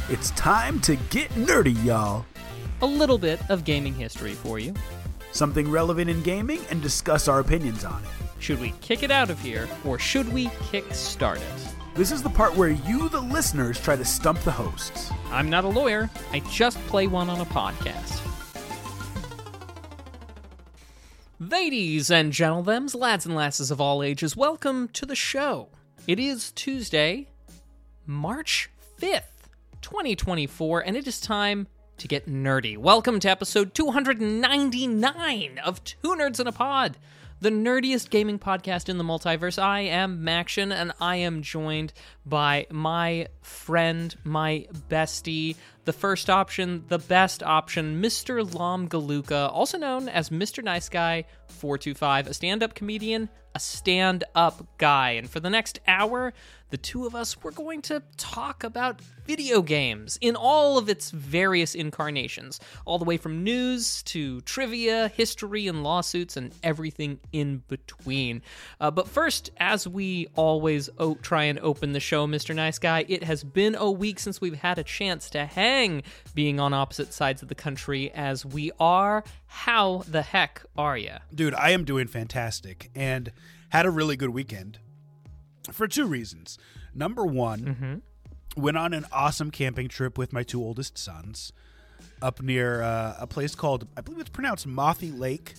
It's time to get nerdy, y'all. A little bit of gaming history for you. Something relevant in gaming and discuss our opinions on it. Should we kick it out of here, or should we kick-start it? This is the part where you, the listeners, try to stump the hosts. I'm not a lawyer. I just play one on a podcast. Ladies and gentlemen, lads and lasses of all ages, welcome to the show. It is Tuesday, March 5th, 2024, and it is time to get nerdy. Welcome to episode 299 of Two Nerds in a Pod, the nerdiest gaming podcast in the multiverse. I am Maction, and I am joined by my friend, my bestie, the first option, the best option, Mr. Lam Galuka, also known as Mr. Nice Guy 425, a stand-up comedian, a stand-up guy. And for the next hour, the two of us, we're going to talk about video games in all of its various incarnations, all the way from news to trivia, history, and lawsuits, and everything in between. But first, as we always try and open the show, Mr. Nice Guy, it has been a week since we've had a chance to hang, being on opposite sides of the country as we are. How the heck are you? Dude, I am doing fantastic and had a really good weekend for two reasons. Number one, went on an awesome camping trip with my two oldest sons up near a place called, I believe it's pronounced Mothy Lake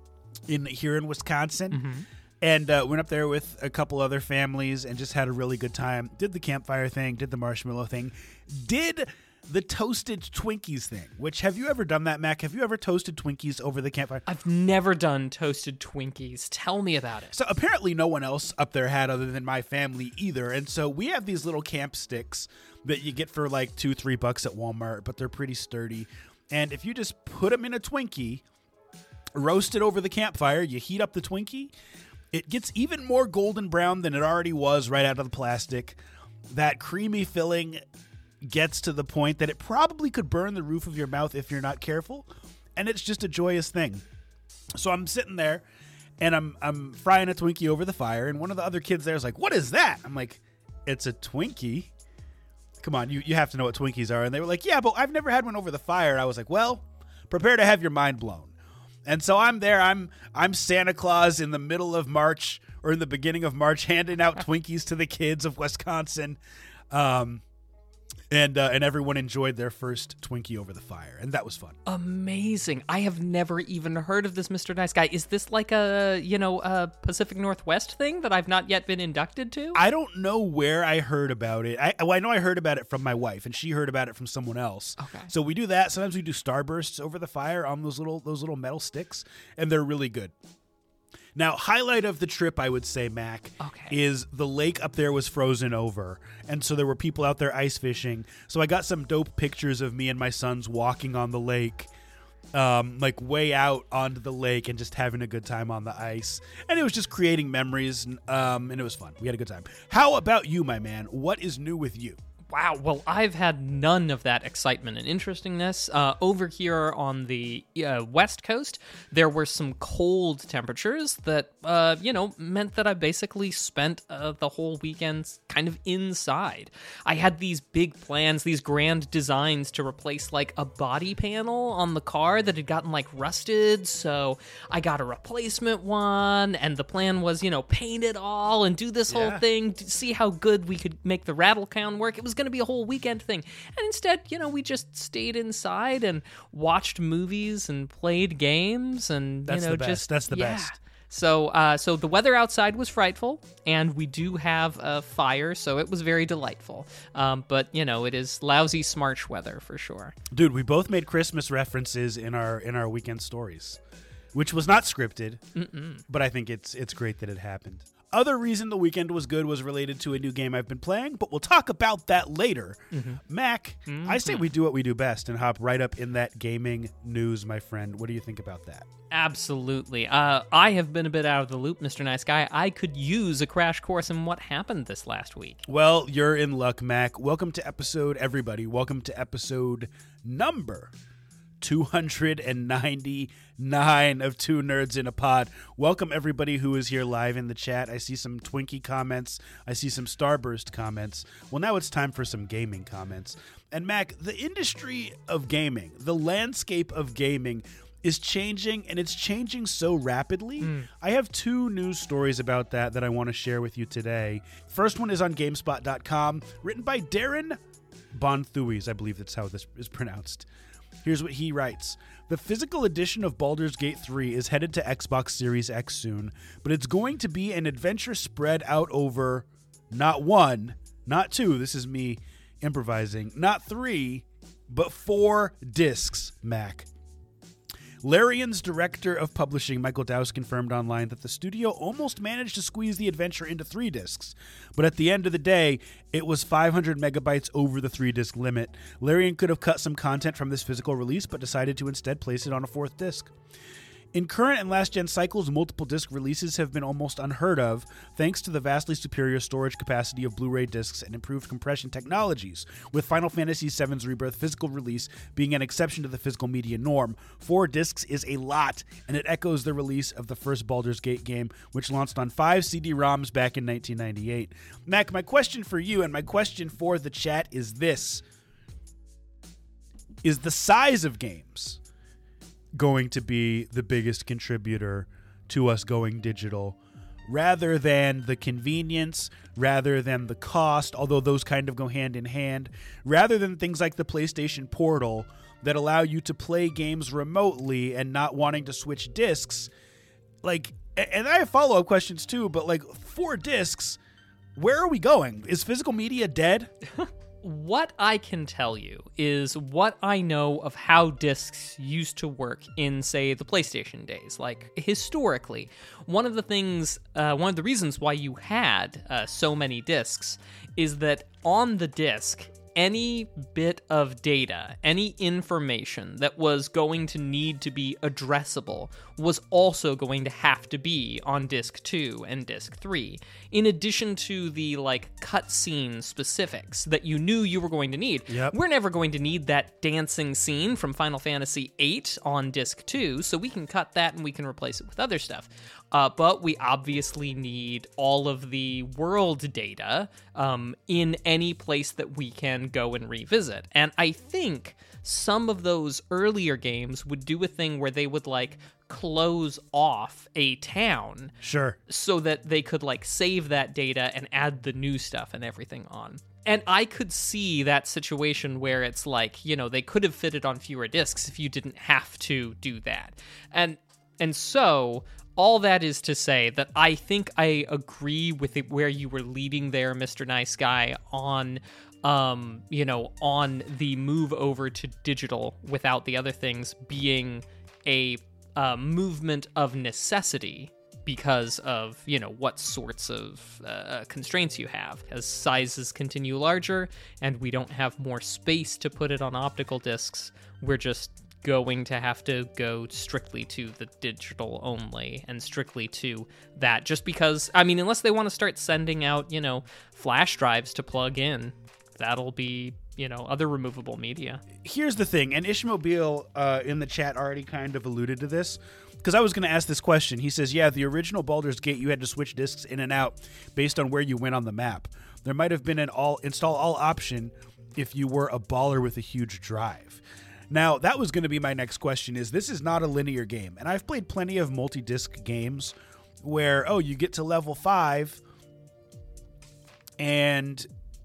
here in Wisconsin. And went up there with a couple other families and just had a really good time. Did the campfire thing, did the marshmallow thing, did the toasted Twinkies thing, which, have you ever done that, Mac? Have you ever toasted Twinkies over the campfire? I've never done toasted Twinkies. Tell me about it. So apparently no one else up there had other than my family either. And so we have these little camp sticks that you get for like $2-3 at Walmart, but they're pretty sturdy. And if you just put them in a Twinkie, roast it over the campfire, you heat up the Twinkie, it gets even more golden brown than it already was right out of the plastic. That creamy filling gets to the point that it probably could burn the roof of your mouth if you're not careful, and it's just a joyous thing. So I'm sitting there, and I'm frying a Twinkie over the fire, and one of the other kids there is like, "What is that?" I'm like, "It's a Twinkie. Come on, you have to know what Twinkies are." And they were like, "Yeah, but I've never had one over the fire." I was like, "Well, prepare to have your mind blown." And so I'm there. I'm Santa Claus in the middle of March, or in the beginning of March, handing out Twinkies to the kids of Wisconsin. And everyone enjoyed their first Twinkie over the fire, and that was fun. Amazing. I have never even heard of this Mr. Nice Guy. Is this like a Pacific Northwest thing that I've not yet been inducted to? I don't know where I heard about it. I know I heard about it from my wife, and she heard about it from someone else. Okay. So we do that. Sometimes we do starbursts over the fire on those little metal sticks, and they're really good. Now, highlight of the trip, I would say, Mac, is the lake up there was frozen over. And so there were people out there ice fishing. So I got some dope pictures of me and my sons walking on the lake, like way out onto the lake and just having a good time on the ice. And it was just creating memories, and it was fun. We had a good time. How about you, my man? What is new with you? Wow, well, I've had none of that excitement and interestingness. Over here on the West Coast, there were some cold temperatures that, meant that I basically spent the whole weekend kind of inside. I had these big plans, these grand designs to replace, like, a body panel on the car that had gotten, like, rusted, so I got a replacement one, and the plan was, paint it all and do this whole thing to see how good we could make the rattle can work. It was going to be a whole weekend thing, and instead we just stayed inside and watched movies and played games, and that's the best. So the weather outside was frightful, and we do have a fire, so it was very delightful. But it is lousy Smarch weather for sure. Dude, we both made Christmas references in our weekend stories, which was not scripted, but I think it's great that it happened. Other reason the weekend was good was related to a new game I've been playing, but we'll talk about that later. Mac, I say we do what we do best and hop right up in that gaming news, my friend. What do you think about that? Absolutely. I have been a bit out of the loop, Mr. Nice Guy. I could use a crash course in what happened this last week. Well, you're in luck, Mac. Welcome to episode number 299 of Two Nerds in a Pod. Welcome everybody who is here live in the chat. I see some Twinkie comments. I see some Starburst comments. Well, now it's time for some gaming comments. And Mac, the industry of gaming, the landscape of gaming is changing, and it's changing so rapidly. I have two news stories about that I want to share with you today. First one is on GameSpot.com, written by Darren Bonthuyes, I believe that's how this is pronounced. Here's what he writes. The physical edition of Baldur's Gate 3 is headed to Xbox Series X soon, but it's going to be an adventure spread out over not one, not two, this is me improvising, not three, but 4 discs, Mac. Larian's director of publishing, Michael Dowse, confirmed online that the studio almost managed to squeeze the adventure into 3 discs, but at the end of the day, it was 500 megabytes over the 3-disc limit. Larian could have cut some content from this physical release, but decided to instead place it on a 4th disc. In current and last-gen cycles, multiple disc releases have been almost unheard of, thanks to the vastly superior storage capacity of Blu-ray discs and improved compression technologies, with Final Fantasy VII's Rebirth physical release being an exception to the physical media norm. 4 discs is a lot, and it echoes the release of the first Baldur's Gate game, which launched on 5 CD-ROMs back in 1998. Mac, my question for you and my question for the chat is this. Is the size of games going to be the biggest contributor to us going digital, rather than the convenience, rather than the cost, although those kind of go hand in hand, rather than things like the PlayStation Portal that allow you to play games remotely and not wanting to switch discs? Like, and I have follow-up questions too, but like 4 discs, where are we going? Is physical media dead? What I can tell you is what I know of how discs used to work in, say, the PlayStation days. Like, historically, one of the reasons why you had so many discs is that on the disc, any bit of data, any information that was going to need to be addressable was also going to have to be on disc 2 and disc 3. In addition to the cutscene specifics that you knew you were going to need. Yep. We're never going to need that dancing scene from Final Fantasy VIII on disc 2, so we can cut that and we can replace it with other stuff. But we obviously need all of the world data in any place that we can go and revisit. And I think some of those earlier games would do a thing where they would close off a town. Sure. So that they could save that data and add the new stuff and everything on. And I could see that situation where it's they could have fit it on fewer discs if you didn't have to do that. And so all that is to say that I think I agree with where you were leading there, Mr. Nice Guy, on on the move over to digital without the other things being a movement of necessity because of, what sorts of constraints you have. As sizes continue larger and we don't have more space to put it on optical discs, we're just going to have to go strictly to the digital only and strictly to that, just because, unless they want to start sending out, flash drives to plug in, that'll be, other removable media. Here's the thing, and Ishmobile in the chat already kind of alluded to this, because I was going to ask this question. He says, yeah, the original Baldur's Gate, you had to switch discs in and out based on where you went on the map. There might have been an install all option if you were a baller with a huge drive. Now, that was going to be my next question, is this is not a linear game. And I've played plenty of multi-disc games where, you get to level 5 and,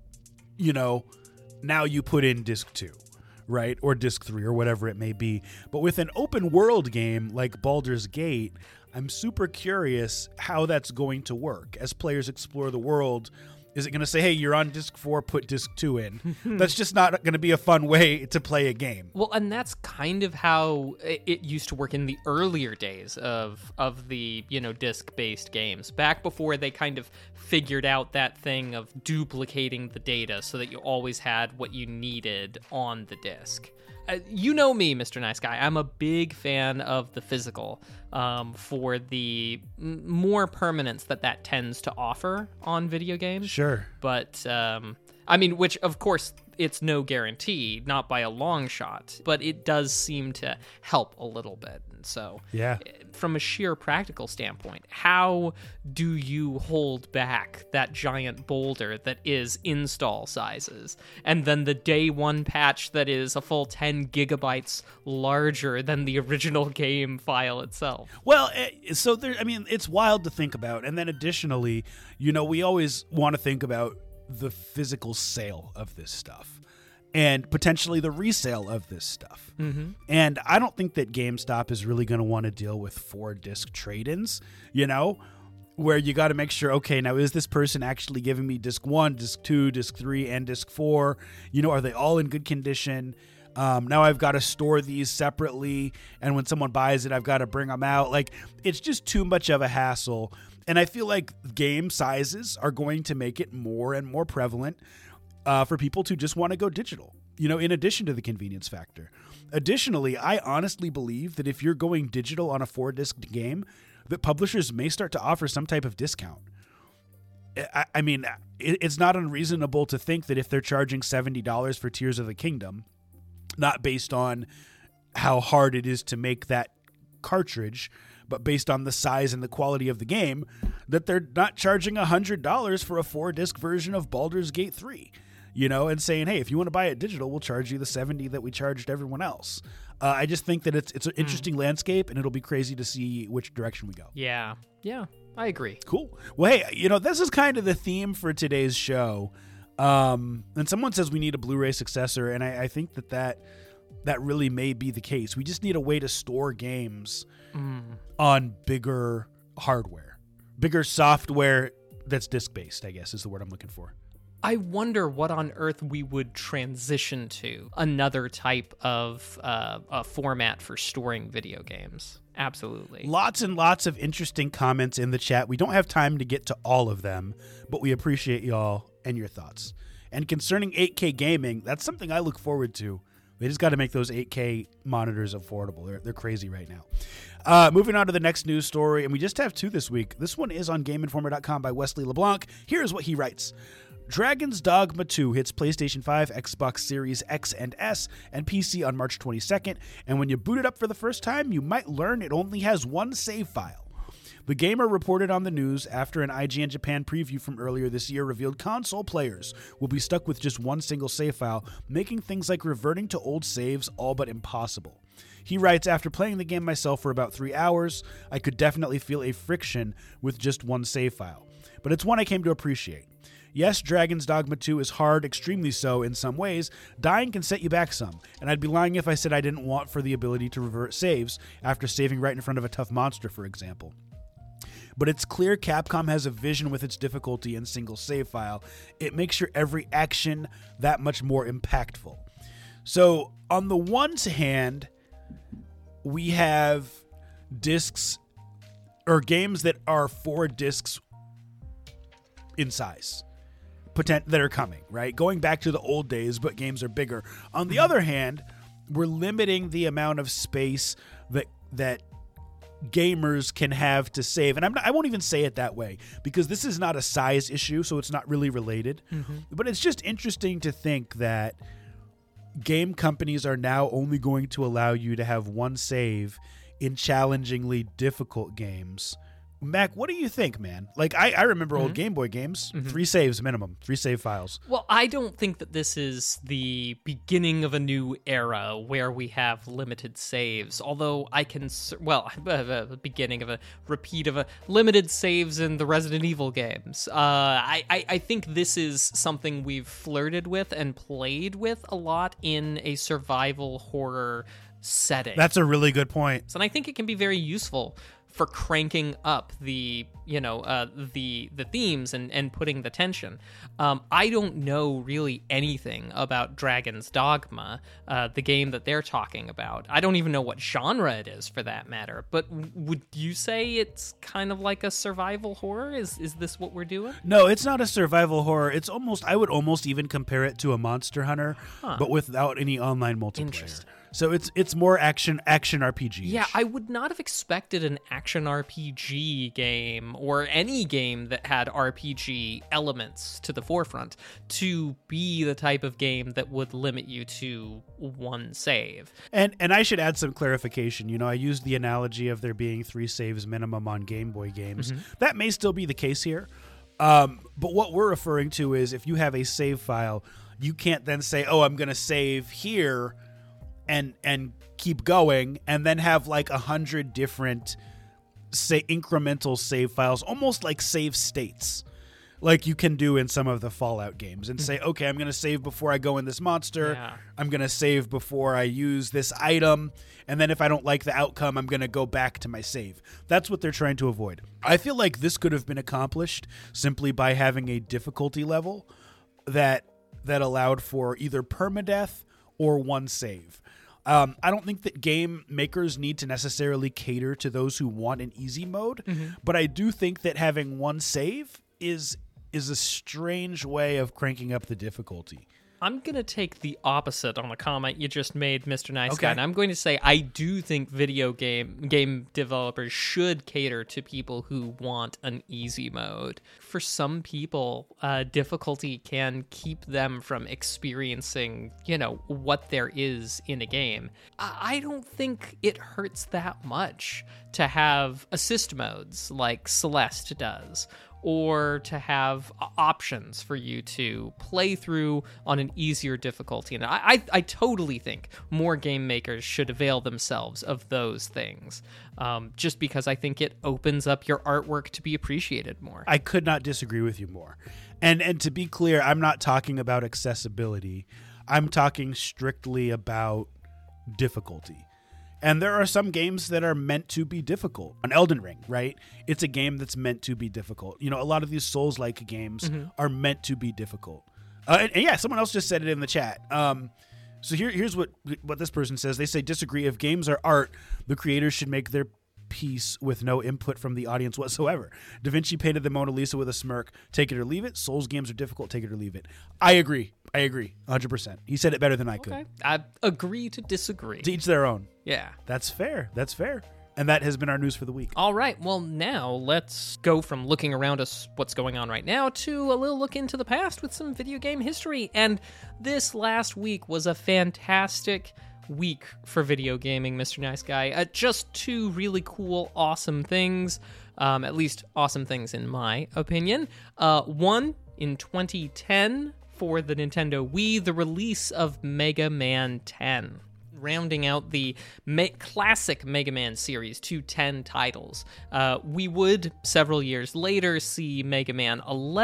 now you put in disc 2, right? Or disc 3 or whatever it may be. But with an open world game like Baldur's Gate, I'm super curious how that's going to work as players explore the world. Is it going to say, hey, you're on disc 4, put disc 2 in? That's just not going to be a fun way to play a game. Well, and that's kind of how it used to work in the earlier days of the, disc-based games. Back before they kind of figured out that thing of duplicating the data so that you always had what you needed on the disc. You know me, Mr. Nice Guy. I'm a big fan of the physical for the more permanence that tends to offer on video games. Sure. But I mean, which, of course, it's no guarantee, not by a long shot, but it does seem to help a little bit. And so, Yeah. from a sheer practical standpoint, how do you hold back that giant boulder that is install sizes, and then the day one patch that is a full 10 gigabytes larger than the original game file itself? Well, so there, I mean, it's wild to think about. And then additionally, we always want to think about the physical sale of this stuff and potentially the resale of this stuff. Mm-hmm. And I don't think that GameStop is really going to want to deal with 4-disc trade-ins, where you got to make sure, okay, now is this person actually giving me disc 1, disc 2, disc 3, and disc 4? Are they all in good condition? Now I've got to store these separately, and when someone buys it, I've got to bring them out. Like, it's just too much of a hassle. And I feel like game sizes are going to make it more and more prevalent for people to just want to go digital, in addition to the convenience factor. Additionally, I honestly believe that if you're going digital on a 4-disc game, that publishers may start to offer some type of discount. I mean, it's not unreasonable to think that if they're charging $70 for Tears of the Kingdom, not based on how hard it is to make that cartridge, but based on the size and the quality of the game, that they're not charging $100 for a 4-disc version of Baldur's Gate 3, and saying, hey, if you want to buy it digital, we'll charge you the $70 that we charged everyone else. I just think that it's an interesting landscape, and it'll be crazy to see which direction we go. Yeah, I agree. Cool. Well, hey, this is kind of the theme for today's show. And someone says we need a Blu-ray successor, and I think that really may be the case. We just need a way to store games on bigger hardware, bigger software that's disc-based, I guess is the word I'm looking for. I wonder what on earth we would transition to. Another type of a format for storing video games. Absolutely. Lots and lots of interesting comments in the chat. We don't have time to get to all of them, but we appreciate y'all and your thoughts. And concerning 8K gaming, that's something I look forward to. They just got to make those 8K monitors affordable. They're crazy right now. Moving on to the next news story, and we just have two this week. This one is on GameInformer.com by Wesley LeBlanc. Here's what he writes. Dragon's Dogma 2 hits PlayStation 5, Xbox Series X and S, and PC on March 22nd, and when you boot it up for the first time, you might learn it only has one save file. The Gamer reported on the news after an IGN Japan preview from earlier this year revealed console players will be stuck with just one single save file, making things like reverting to old saves all but impossible. He writes, after playing the game myself for about 3 hours, I could definitely feel a friction with just one save file, but it's one I came to appreciate. Yes, Dragon's Dogma 2 is hard, extremely so in some ways. Dying can set you back some, and I'd be lying if I said I didn't want for the ability to revert saves after saving right in front of a tough monster, for example. But it's clear Capcom has a vision with its difficulty in single save file. It makes your every action that much more impactful. So, on the one hand, we have discs or games that are 4 discs in size that are coming, right? Going back to the old days, but games are bigger. On the other hand, we're limiting the amount of space that gamers can have to save. And I won't even say it that way because this is not a size issue, so it's not really related. Mm-hmm. But it's just interesting to think that game companies are now only going to allow you to have one save in challengingly difficult games. Mac, what do you think, man? Like, I remember old Game Boy games, 3 saves minimum, 3 save files. Well, I don't think that this is the beginning of a new era where we have limited saves, although I can, the beginning of a repeat of a limited saves in the Resident Evil games. I think this is something we've flirted with and played with a lot in a survival horror setting. That's a really good point. And I think it can be very useful for cranking up the themes and putting the tension. I don't know really anything about Dragon's Dogma, the game that they're talking about. I don't even know what genre it is, for that matter. But would you say it's kind of like a survival horror? Is this what we're doing? No, it's not a survival horror. It's almost, I would almost even compare it to a Monster Hunter, but without any online multiplayer. Interesting. So it's more action RPG. Yeah, I would not have expected an action RPG game or any game that had RPG elements to the forefront to be the type of game that would limit you to one save. And I should add some clarification. You know, I used the analogy of there being 3 saves minimum on Game Boy games. That may still be the case here. But what we're referring to is if you have a save file, you can't then say, oh, I'm going to save here and keep going and then have like 100 different incremental save files, almost like save states, like you can do in some of the Fallout games, and say, okay, I'm going to save before I go in this monster. Yeah. I'm going to save before I use this item. And then if I don't like the outcome, I'm going to go back to my save. That's what they're trying to avoid. I feel like this could have been accomplished simply by having a difficulty level that allowed for either permadeath or one save. I don't think that game makers need to necessarily cater to those who want an easy mode, but I do think that having one save is a strange way of cranking up the difficulty. I'm going to take the opposite on a comment you just made, Mr. Nice Guy. And I'm going to say I do think video game developers should cater to people who want an easy mode. For some people, difficulty can keep them from experiencing, what there is in a game. I don't think it hurts that much to have assist modes like Celeste does, or to have options for you to play through on an easier difficulty. And I totally think more game makers should avail themselves of those things, just because I think it opens up your artwork to be appreciated more. I could not disagree with you more. And to be clear, I'm not talking about accessibility. I'm talking strictly about difficulty. And there are some games that are meant to be difficult. On Elden Ring, right? It's a game that's meant to be difficult. A lot of these Souls-like games are meant to be difficult. And yeah, someone else just said it in the chat. So here's what this person says. They say, disagree. If games are art, the creators should make their piece with no input from the audience whatsoever. Da Vinci painted the Mona Lisa with a smirk. Take it or leave it. Souls games are difficult. Take it or leave it. I agree. 100%. He said it better than I could. Okay. I agree to disagree. To each their own. Yeah. That's fair. And that has been our news for the week. All right. Well, now let's go from looking around us, what's going on right now, to a little look into the past with some video game history. And this last week was a fantastic week for video gaming, Mr. Nice Guy. Just 2 really cool, awesome things. At least awesome things in my opinion. One, in 2010, for the Nintendo Wii, the release of Mega Man 10. Rounding out the classic Mega Man series to 10 titles. We would, several years later, see Mega Man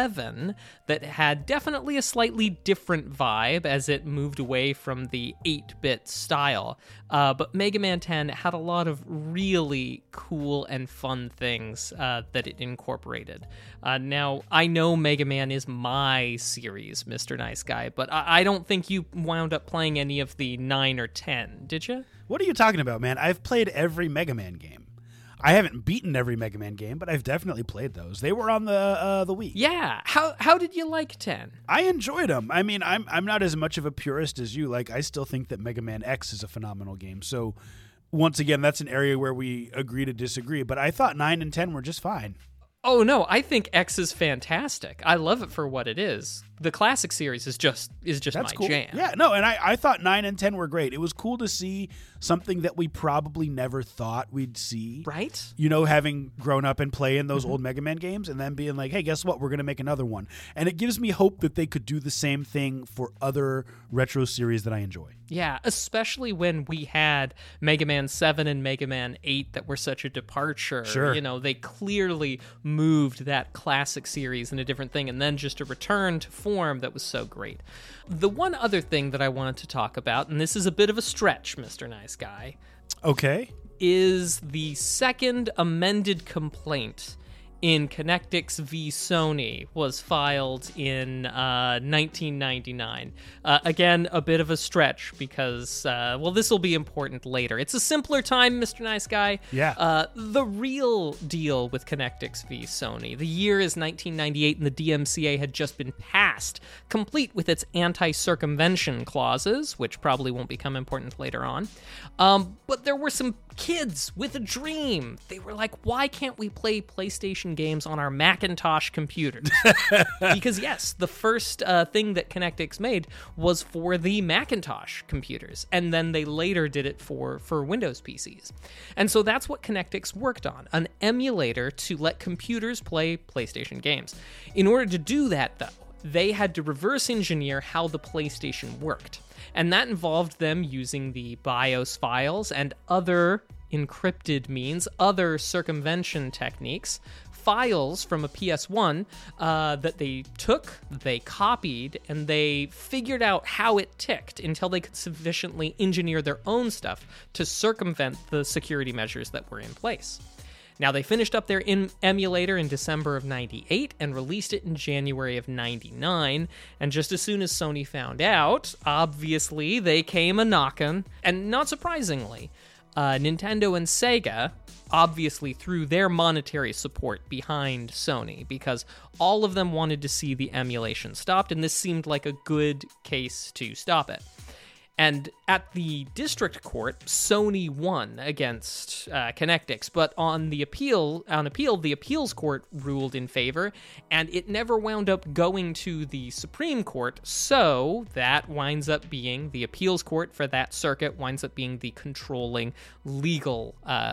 11 that had definitely a slightly different vibe as it moved away from the 8-bit style. But Mega Man 10 had a lot of really cool and fun things that it incorporated. Now, I know Mega Man is my series, Mr. Nice Guy, but I don't think you wound up playing any of the 9 or 10. Did you? What are you talking about, man? I've played every Mega Man game. I haven't beaten every Mega Man game, but I've definitely played those. They were on the Wii. Yeah. How did you like 10? I enjoyed them. I mean, I'm not as much of a purist as you. Like, I still think that Mega Man X is a phenomenal game. So, once again, that's an area where we agree to disagree. But I thought 9 and 10 were just fine. Oh, no, I think X is fantastic. I love it for what it is. The classic series is just That's my cool. jam. Yeah, no, and I thought 9 and 10 were great. It was cool to see something that we probably never thought we'd see. Right? Having grown up and playing those old Mega Man games and then being like, hey, guess what? We're going to make another one. And it gives me hope that they could do the same thing for other retro series that I enjoy. Yeah, especially when we had Mega Man 7 and Mega Man 8 that were such a departure. Sure. They clearly moved that classic series in a different thing, and then just a return to form that was so great. The one other thing that I wanted to talk about, and this is a bit of a stretch, Mr. Nice Guy, Okay. is the second amended complaint in Connectix v. Sony was filed in 1999. Again, a bit of a stretch because, this will be important later. It's a simpler time, Mr. Nice Guy. Yeah. The real deal with Connectix v. Sony. The year is 1998 and the DMCA had just been passed, complete with its anti-circumvention clauses, which probably won't become important later on. But there were some kids with a dream. They were like, why can't we play PlayStation games on our Macintosh computers? Because yes, the first thing that Connectix made was for the Macintosh computers, and then they later did it for Windows PCs. And so that's what Connectix worked on, an emulator to let computers play PlayStation games. In order to do that, though, they had to reverse engineer how the PlayStation worked. And that involved them using the BIOS files and other encrypted means, other circumvention techniques, files from a PS1 that they took, they copied, and they figured out how it ticked until they could sufficiently engineer their own stuff to circumvent the security measures that were in place. Now, they finished up their emulator in December of 98 and released it in January of 99, and just as soon as Sony found out, obviously, they came a-knockin', and not surprisingly, Nintendo and Sega obviously threw their monetary support behind Sony because all of them wanted to see the emulation stopped, and this seemed like a good case to stop it. And at the district court, Sony won against Connectix, but on appeal, the appeals court ruled in favor, and it never wound up going to the Supreme Court. So that winds up being the appeals court for that circuit winds up being the controlling legal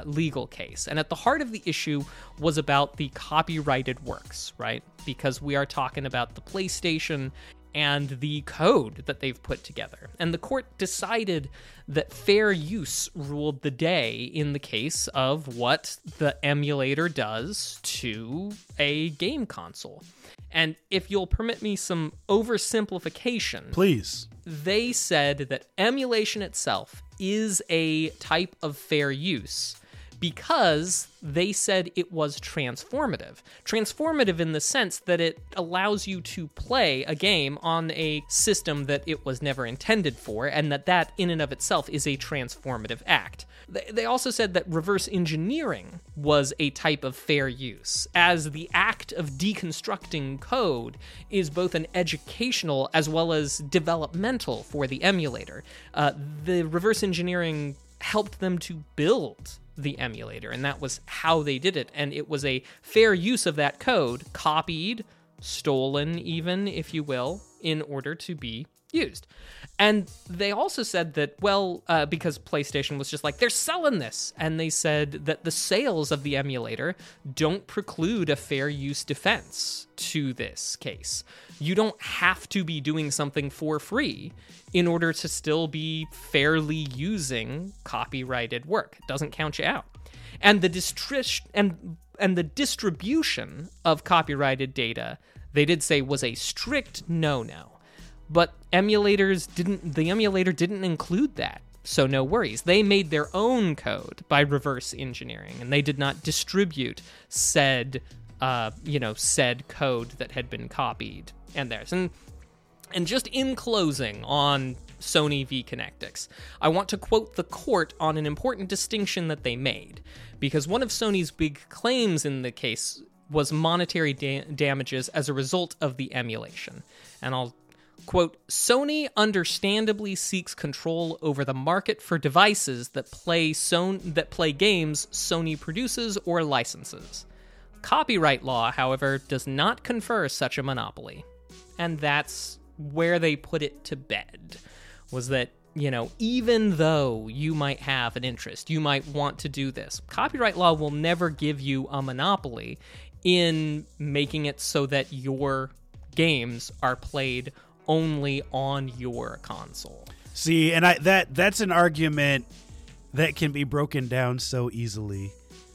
case. And at the heart of the issue was about the copyrighted works, right? Because we are talking about the PlayStation and the code that they've put together. And the court decided that fair use ruled the day in the case of what the emulator does to a game console. And if you'll permit me some oversimplification, please. They said that emulation itself is a type of fair use because they said it was transformative. Transformative in the sense that it allows you to play a game on a system that it was never intended for, and that in and of itself is a transformative act. They also said that reverse engineering was a type of fair use, as the act of deconstructing code is both an educational as well as developmental for the emulator. The reverse engineering helped them to build the emulator, and that was how they did it, and it was a fair use of that code, copied, stolen even, if you will, in order to be used. And they also said that, because PlayStation was just like, they're selling this, and they said that the sales of the emulator don't preclude a fair use defense to this case. You don't have to be doing something for free in order to still be fairly using copyrighted work. It doesn't count you out. And the distribution of copyrighted data, they did say, was a strict no-no. But the emulator didn't include that. So no worries. They made their own code by reverse engineering, and they did not distribute said code that had been copied and theirs. And just in closing on Sony v. Connectix, I want to quote the court on an important distinction that they made, because one of Sony's big claims in the case was monetary damages as a result of the emulation. And I'll quote, Sony understandably seeks control over the market for devices that play games Sony produces or licenses. Copyright law, however, does not confer such a monopoly. And that's where they put it to bed, was that, even though you might have an interest, you might want to do this, copyright law will never give you a monopoly in making it so that your games are played only on your console. See, and that's an argument that can be broken down so easily.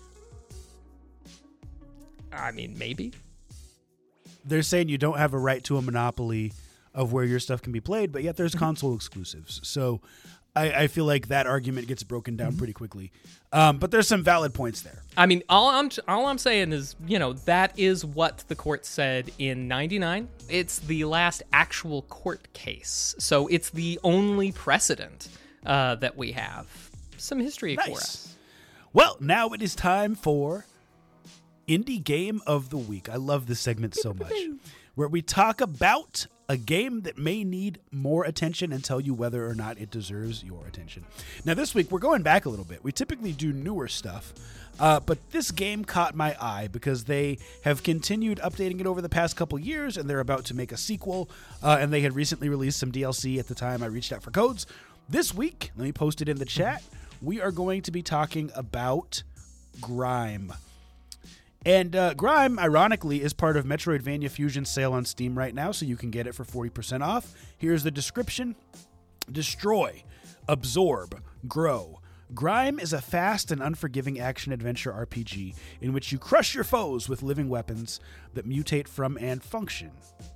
I mean, maybe. They're saying you don't have a right to a monopoly of where your stuff can be played, but yet there's console exclusives. So I feel like that argument gets broken down pretty quickly. But there's some valid points there. I mean, all I'm saying is, that is what the court said in 99. It's the last actual court case. So it's the only precedent that we have. Some history for us. Well, now it is time for Indie Game of the Week. I love this segment so much, where we talk about a game that may need more attention and tell you whether or not it deserves your attention. Now, this week, we're going back a little bit. We typically do newer stuff, but this game caught my eye because they have continued updating it over the past couple years, and they're about to make a sequel, and they had recently released some DLC at the time I reached out for codes. This week, let me post it in the chat, we are going to be talking about Grime. And Grime, ironically, is part of Metroidvania Fusion's sale on Steam right now, so you can get it for 40% off. Here's the description. Destroy, absorb, grow. Grime is a fast and unforgiving action-adventure RPG in which you crush your foes with living weapons that mutate form and function,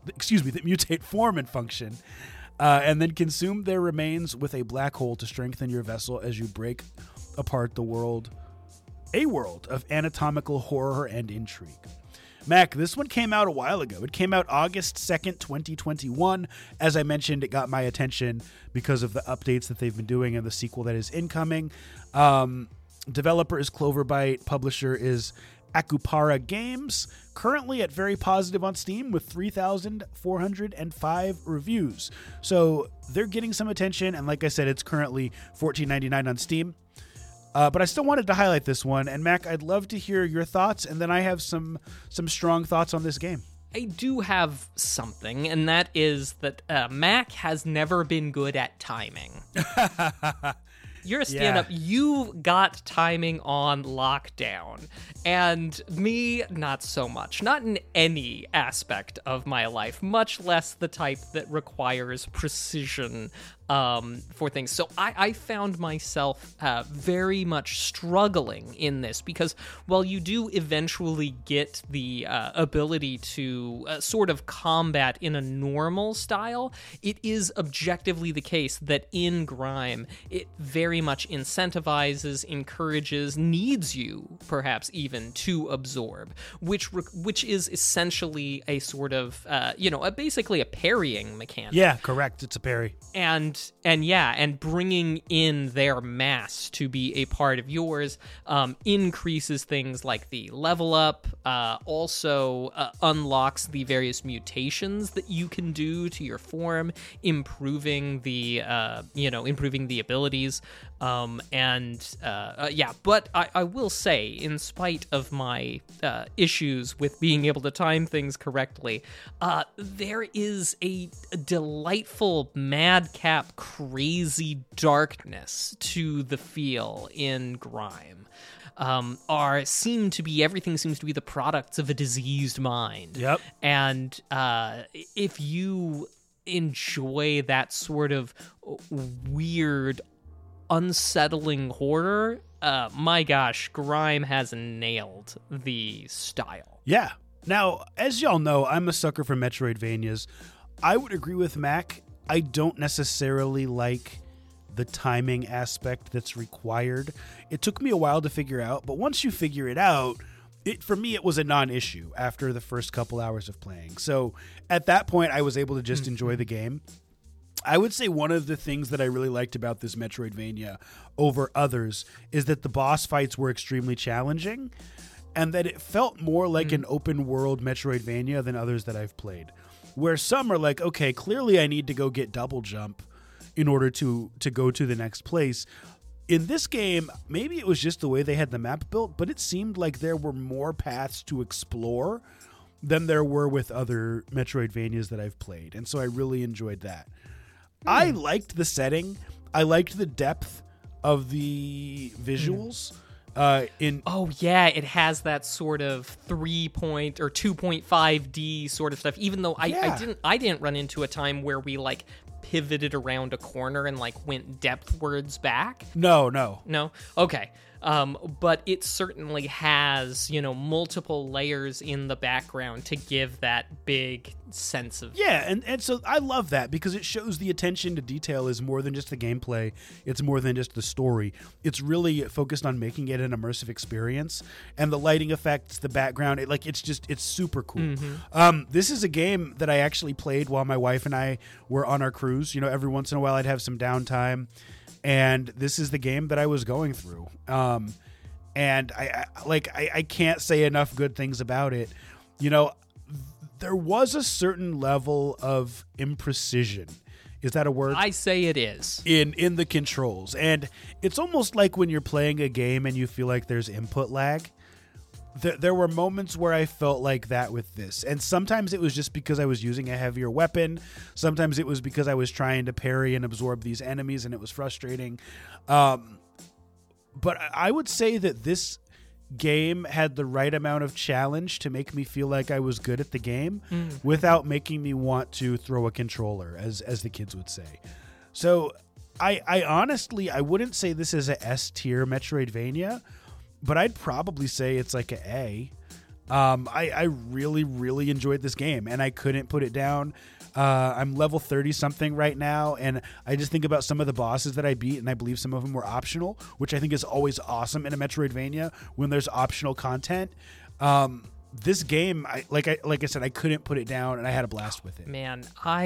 and then consume their remains with a black hole to strengthen your vessel as you break apart a world of anatomical horror and intrigue. Mac, this one came out a while ago. It came out August 2nd, 2021. As I mentioned, it got my attention because of the updates that they've been doing and the sequel that is incoming. Developer is Cloverbyte. Publisher is Akupara Games. Currently at very positive on Steam with 3,405 reviews. So they're getting some attention. And like I said, it's currently $14.99 on Steam. But I still wanted to highlight this one. And Mac, I'd love to hear your thoughts. And then I have some strong thoughts on this game. I do have something, and that is that Mac has never been good at timing. You're a stand-up. Yeah. You got timing on lockdown. And me, not so much. Not in any aspect of my life, much less the type that requires precision for things. So I found myself very much struggling in this because while you do eventually get the ability to sort of combat in a normal style, it is objectively the case that in Grime, it very much incentivizes, encourages, needs you perhaps even to absorb, which is essentially a sort of, basically a parrying mechanic. Yeah, correct. It's a parry. And bringing in their mass to be a part of yours increases things like the level up, also unlocks the various mutations that you can do to your form, improving the abilities. But I will say, in spite of my issues with being able to time things correctly, there is a delightful madcap, crazy darkness to the feel in Grime. Everything seems to be the products of a diseased mind. Yep. And if you enjoy that sort of weird, unsettling horror, my gosh, Grime has nailed the style. Yeah. Now, as y'all know, I'm a sucker for Metroidvanias. I would agree with Mac. I don't necessarily like the timing aspect that's required. It took me a while to figure out, but once you figure it out, for me, it was a non-issue after the first couple hours of playing. So at that point, I was able to just enjoy the game. I would say one of the things that I really liked about this Metroidvania over others is that the boss fights were extremely challenging and that it felt more like an open world Metroidvania than others that I've played. Where some are like, okay, clearly I need to go get double jump in order to go to the next place. In this game, maybe it was just the way they had the map built, but it seemed like there were more paths to explore than there were with other Metroidvanias that I've played. And so I really enjoyed that. I liked the setting. I liked the depth of the visuals. It has that sort of 3 point or 2.5D sort of stuff. Even though I didn't run into a time where we like pivoted around a corner and like went depthwards back. No. Okay. but it certainly has, multiple layers in the background to give that big sense of... Yeah, and so I love that because it shows the attention to detail is more than just the gameplay. It's more than just the story. It's really focused on making it an immersive experience, and the lighting effects, the background, it's super cool. Mm-hmm. This is a game that I actually played while my wife and I were on our cruise. Every once in a while I'd have some downtime, and this is the game that I was going through. And I can't say enough good things about it. There was a certain level of imprecision. Is that a word? I say it is. In the controls. And it's almost like when you're playing a game and you feel like there's input lag. There were moments where I felt like that with this. And sometimes it was just because I was using a heavier weapon. Sometimes it was because I was trying to parry and absorb these enemies and it was frustrating. But I would say that this game had the right amount of challenge to make me feel like I was good at the game without making me want to throw a controller, as the kids would say. So I honestly, I wouldn't say this is a S tier Metroidvania, but I'd probably say it's like an A. I really, really enjoyed this game, and I couldn't put it down. I'm level 30 something right now, and I just think about some of the bosses that I beat, and I believe some of them were optional, which I think is always awesome in a Metroidvania when there's optional content. This game, like I said, I couldn't put it down, and I had a blast with it. Man,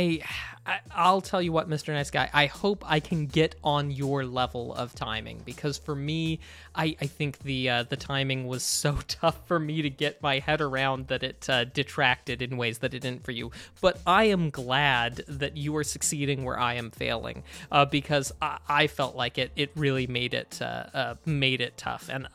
I'll tell you what, Mr. Nice Guy, I hope I can get on your level of timing, because for me, I think the timing was so tough for me to get my head around that it detracted in ways that it didn't for you. But I am glad that you are succeeding where I am failing, because I felt like it really made it tough, and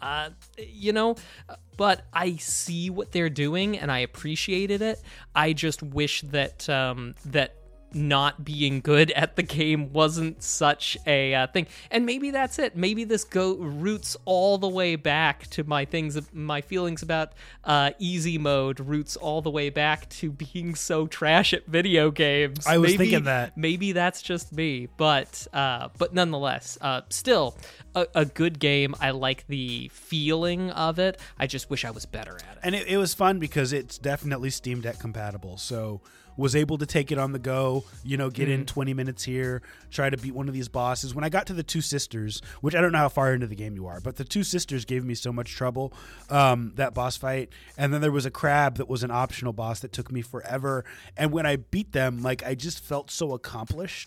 but I see what they're doing, and I appreciated it. I just wish that that not being good at the game wasn't such a thing. And maybe that's it. Maybe this roots all the way back to my feelings about easy mode, roots all the way back to being so trash at video games. I was thinking that. Maybe that's just me, but nonetheless, still a good game. I like the feeling of it. I just wish I was better at it. And it was fun because it's definitely Steam Deck compatible. So was able to take it on the go, get in 20 minutes here, try to beat one of these bosses. When I got to the Two Sisters, which I don't know how far into the game you are, but the Two Sisters gave me so much trouble, that boss fight. And then there was a crab that was an optional boss that took me forever. And when I beat them, I just felt so accomplished.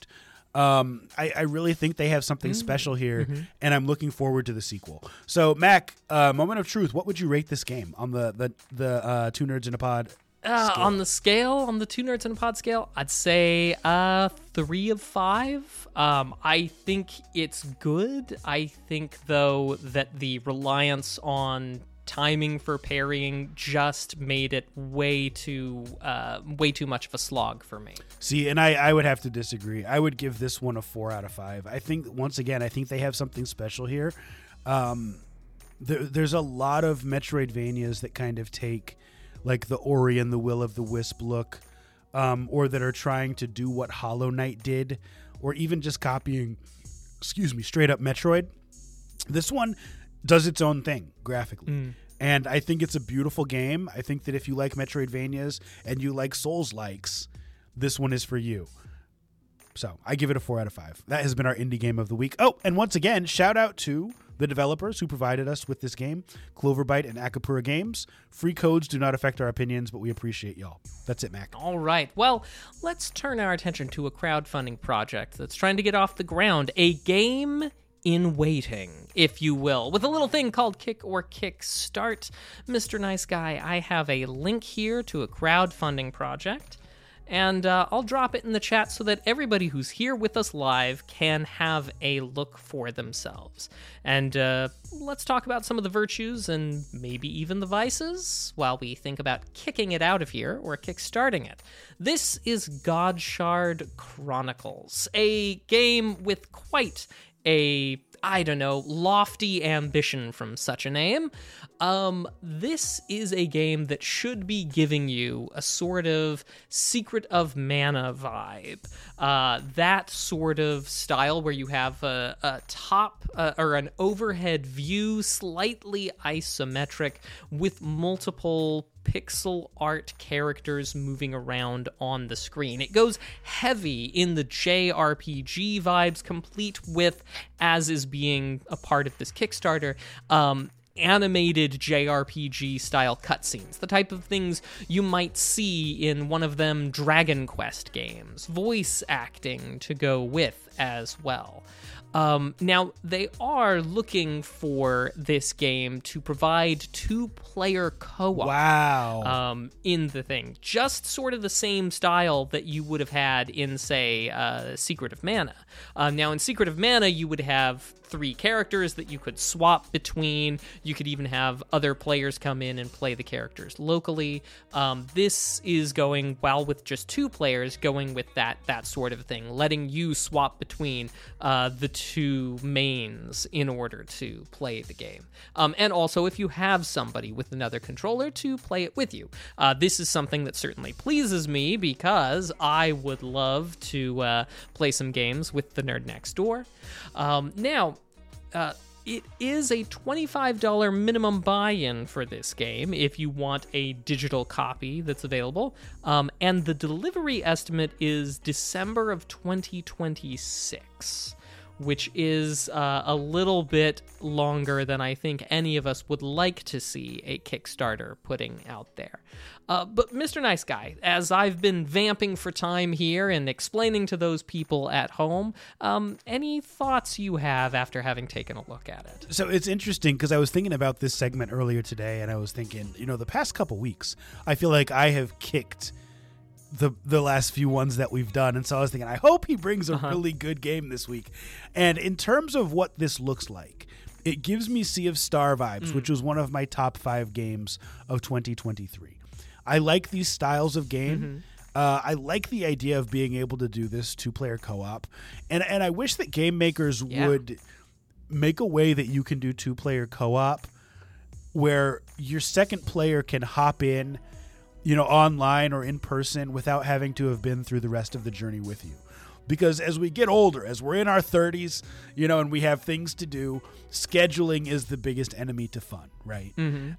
I really think they have something special here, and I'm looking forward to the sequel. So, Mac, moment of truth, what would you rate this game on the Two Nerds in a Pod on the Two Nerds in a Pod scale, I'd say 3 of 5. I think it's good. I think, though, that the reliance on timing for parrying just made it way too much of a slog for me. See, and I would have to disagree. I would give this one a 4 out of 5. I think, once again, they have something special here. There's a lot of Metroidvanias that kind of take like the Ori and the Will of the Wisp look, or that are trying to do what Hollow Knight did, or even just copying, straight up Metroid. This one does its own thing graphically. And I think it's a beautiful game. I think that if you like Metroidvanias and you like Souls-likes, this one is for you. So I give it a 4 out of 5. That has been our indie game of the week. Oh, and once again, shout out to the developers who provided us with this game, Cloverbyte and Akapura Games. Free codes do not affect our opinions, but we appreciate y'all. That's it, Mac. All right. Well, let's turn our attention to a crowdfunding project that's trying to get off the ground. A game in waiting, if you will, with a little thing called Kick or Kickstart. Mr. Nice Guy, I have a link here to a crowdfunding project, and I'll drop it in the chat so that everybody who's here with us live can have a look for themselves. And let's talk about some of the virtues and maybe even the vices while we think about kicking it out of here or kickstarting it. This is Godshard Chronicles, a game with quite a, I don't know, lofty ambition from such a name. This is a game that should be giving you a sort of Secret of Mana vibe. That sort of style where you have a top or an overhead view, slightly isometric, with multiple pixel art characters moving around on the screen. It goes heavy in the JRPG vibes, complete with, as is being a part of this Kickstarter, animated JRPG style cutscenes, the type of things you might see in one of them Dragon Quest games, voice acting to go with as well. Now, they are looking for this game to provide 2-player co-op. Wow. In the thing. Just sort of the same style that you would have had in, say, Secret of Mana. Now, in Secret of Mana, you would have 3 characters that you could swap between. You could even have other players come in and play the characters locally. This is going, while with just 2 players, going with that sort of thing, letting you swap between the 2 mains in order to play the game. And also, if you have somebody with another controller, to play it with you. This is something that certainly pleases me, because I would love to play some games with the nerd next door. Now, it is a $25 minimum buy-in for this game if you want a digital copy that's available, and the delivery estimate is December of 2026, which is a little bit longer than I think any of us would like to see a Kickstarter putting out there. But Mr. Nice Guy, as I've been vamping for time here and explaining to those people at home, any thoughts you have after having taken a look at it? So it's interesting because I was thinking about this segment earlier today, and I was thinking, the past couple weeks, I feel like I have kicked the last few ones that we've done, and so I was thinking, I hope he brings a really good game this week. And in terms of what this looks like, it gives me Sea of Star vibes, which was one of my top 5 games of 2023. I like these styles of game. I like the idea of being able to do this 2-player co-op, and I wish that game makers would make a way that you can do 2-player co-op where your second player can hop in, online or in person, without having to have been through the rest of the journey with you. Because as we get older, as we're in our 30s, and we have things to do, scheduling is the biggest enemy to fun, right?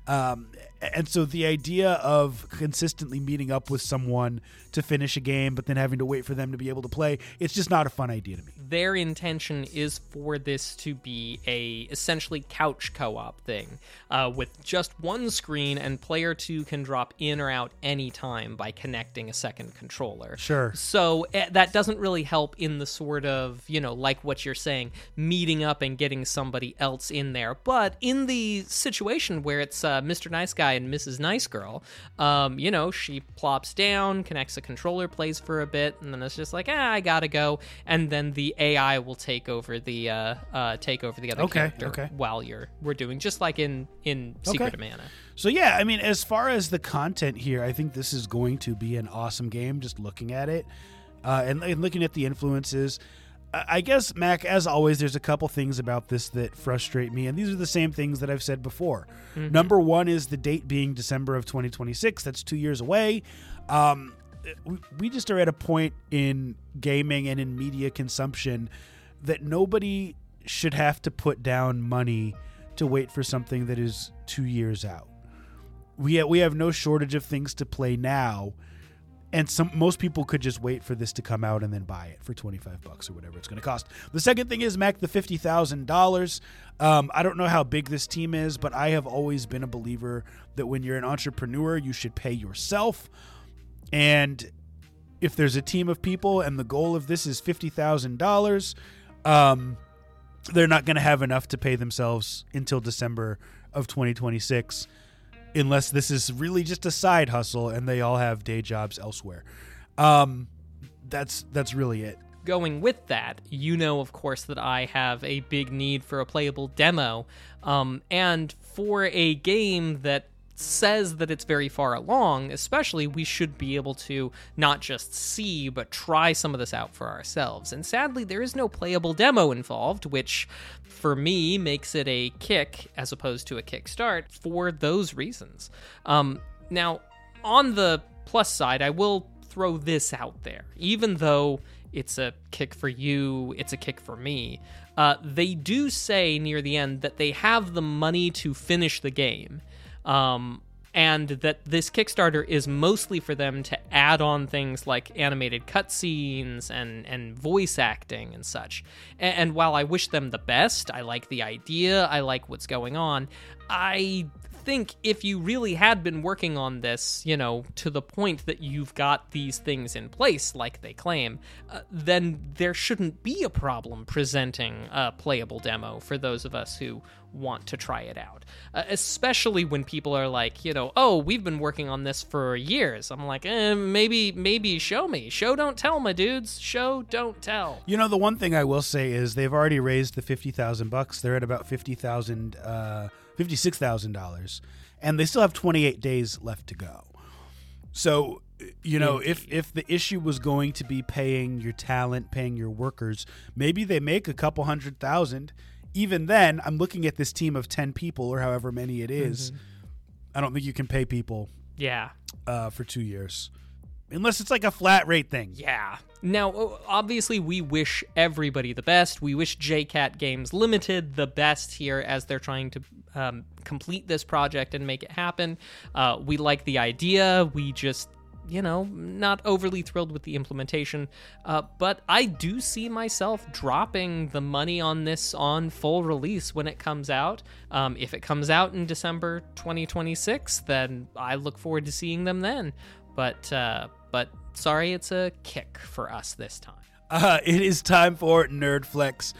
And so the idea of consistently meeting up with someone to finish a game, but then having to wait for them to be able to play, it's just not a fun idea to me. Their intention is for this to be a essentially couch co-op thing, with just one screen, and player 2 can drop in or out anytime by connecting a second controller. Sure. So that doesn't really help in the sort of, like what you're saying, meeting up and getting somebody else in there. But in the situation where it's Mr. Nice Guy and Mrs. Nice Girl, she plops down, connects a controller, plays for a bit, and then it's just like, I gotta go, and then the AI will take over the other character while we're doing, just like in Secret of Mana. So yeah, I mean, as far as the content here, I think this is going to be an awesome game. Just looking at it, and looking at the influences. I guess, Mac, as always, there's a couple things about this that frustrate me, and these are the same things that I've said before. Number one is the date being December of 2026. That's 2 years away. We just are at a point in gaming and in media consumption that nobody should have to put down money to wait for something that is 2 years out. We have no shortage of things to play now. And most people could just wait for this to come out and then buy it for $25 or whatever it's going to cost. The second thing is, Mac, the $50,000. I don't know how big this team is, but I have always been a believer that when you're an entrepreneur, you should pay yourself. And if there's a team of people and the goal of this is $50,000, they're not going to have enough to pay themselves until December of 2026. Unless this is really just a side hustle and they all have day jobs elsewhere. That's really it. Going with that, of course, that I have a big need for a playable demo. And for a game that says that it's very far along, especially we should be able to not just see, but try some of this out for ourselves. And sadly, there is no playable demo involved, which for me makes it a kick as opposed to a kickstart for those reasons. Now, on the plus side, I will throw this out there. Even though it's a kick for you, it's a kick for me, they do say near the end that they have the money to finish the game. And that this Kickstarter is mostly for them to add on things like animated cutscenes and voice acting and such. And while I wish them the best, I like the idea, I like what's going on, I think if you really had been working on this, to the point that you've got these things in place, like they claim, then there shouldn't be a problem presenting a playable demo for those of us who want to try it out. Especially when people are like, oh, we've been working on this for years. I'm like, maybe show me. Show, don't tell, my dudes. Show, don't tell. The one thing I will say is they've already raised the $50,000. They're at about $56,000, and they still have 28 days left to go. So, if the issue was going to be paying your talent, paying your workers, maybe they make a couple $100,000. Even then, I'm looking at this team of 10 people or however many it is. Mm-hmm. I don't think you can pay people for 2 years. Unless it's like a flat rate thing. Yeah. Now, obviously, we wish everybody the best. We wish JCat Games Limited the best here as they're trying to complete this project and make it happen. We like the idea. We just, not overly thrilled with the implementation. But I do see myself dropping the money on this on full release when it comes out. If it comes out in December 2026, then I look forward to seeing them then. But sorry, it's a kick for us this time. It is time for Nerd Flex.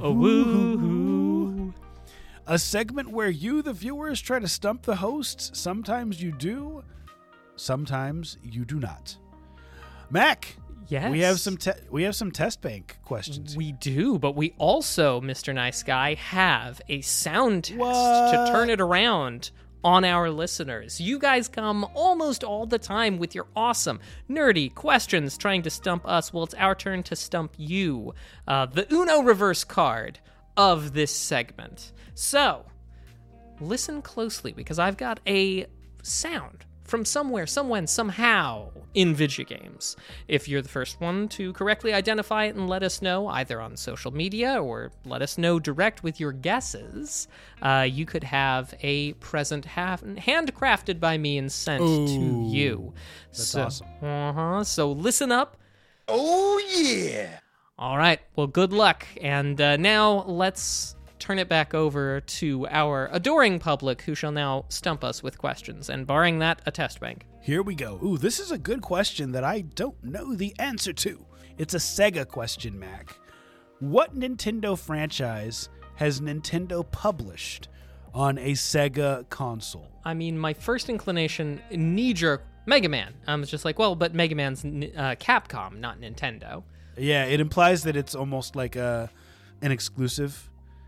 A segment where you, the viewers, try to stump the hosts. Sometimes you do, sometimes you do not. Mac, yes, we have some test bank questions. We do, but we also, Mr. Nice Guy, have a sound test to turn it around on our listeners. You guys come almost all the time with your awesome, nerdy questions trying to stump us. Well, it's our turn to stump you. The Uno reverse card of this segment. So, listen closely because I've got a sound from somewhere, someone, somehow in video games. If you're the first one to correctly identify it and let us know, either on social media or let us know direct with your guesses, you could have a present handcrafted by me and sent to you. That's awesome. So listen up. Oh, yeah. All right. Well, good luck. And now let's turn it back over to our adoring public who shall now stump us with questions, and barring that, a test bank. Here we go. Ooh, this is a good question that I don't know the answer to. It's a Sega question, Mac. What Nintendo franchise has Nintendo published on a Sega console? I mean, my first inclination, knee-jerk, Mega Man. I was just like, well, but Mega Man's Capcom, not Nintendo. Yeah, it implies that it's almost like an exclusive.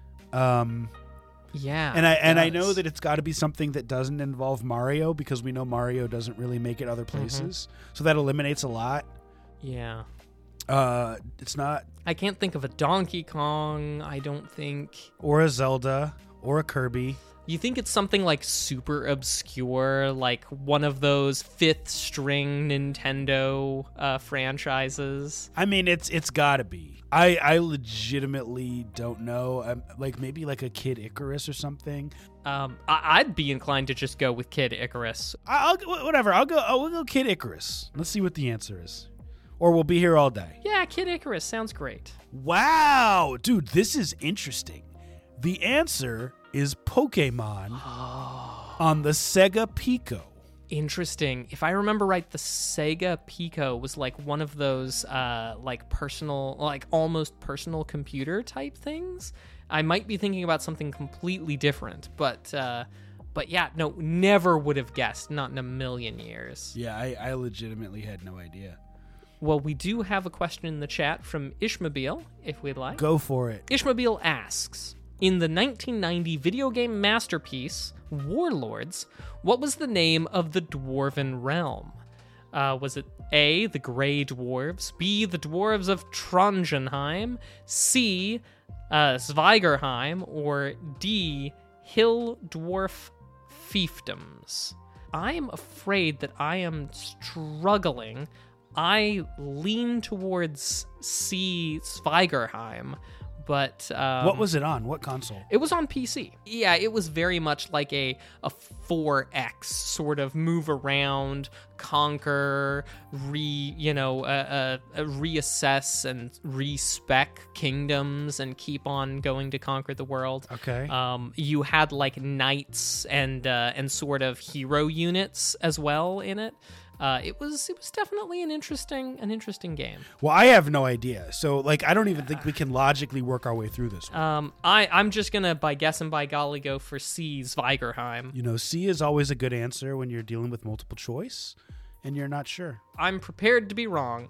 Yeah, and I know that it's got to be something that doesn't involve Mario because we know Mario doesn't really make it other places, so that eliminates a lot. Yeah, it's not. I can't think of a Donkey Kong. I don't think, or a Zelda, or a Kirby. You think it's something like super obscure, like one of those fifth string Nintendo franchises? I mean, it's got to be. I legitimately don't know. Like maybe like a Kid Icarus or something. I'd be inclined to just go with Kid Icarus. I'll go Kid Icarus. Let's see what the answer is, or we'll be here all day. Yeah, Kid Icarus sounds great. Wow, dude, this is interesting. The answer is Pokemon on the Sega Pico. Interesting. If I remember right, the Sega Pico was like one of those like personal, like almost personal computer type things. I might be thinking about something completely different, but yeah, no, never would have guessed, not in a million years. Yeah, I legitimately had no idea. Well, we do have a question in the chat from Ishmobile, if we'd like. Go for it. Ishmobile asks, In the 1990 video game masterpiece, Warlords, what was the name of the Dwarven realm? Was it A, the Grey Dwarves, B, the Dwarves of Trongenheim, C, Svigerheim, or D, Hill Dwarf Fiefdoms? I'm afraid that I am struggling. I lean towards C, Svigerheim, but what was it on? What console? it was on PC. Yeah, it was very much like a 4X sort of move around, conquer, reassess and respec kingdoms and keep on going to conquer the world. Okay. You had like knights and sort of hero units as well in it. It was definitely an interesting game. Well, I have no idea. So, I don't even think we can logically work our way through this one. I'm just gonna, by guess and by golly, go for C, Svigerheim. C is always a good answer when you're dealing with multiple choice and you're not sure. I'm prepared to be wrong.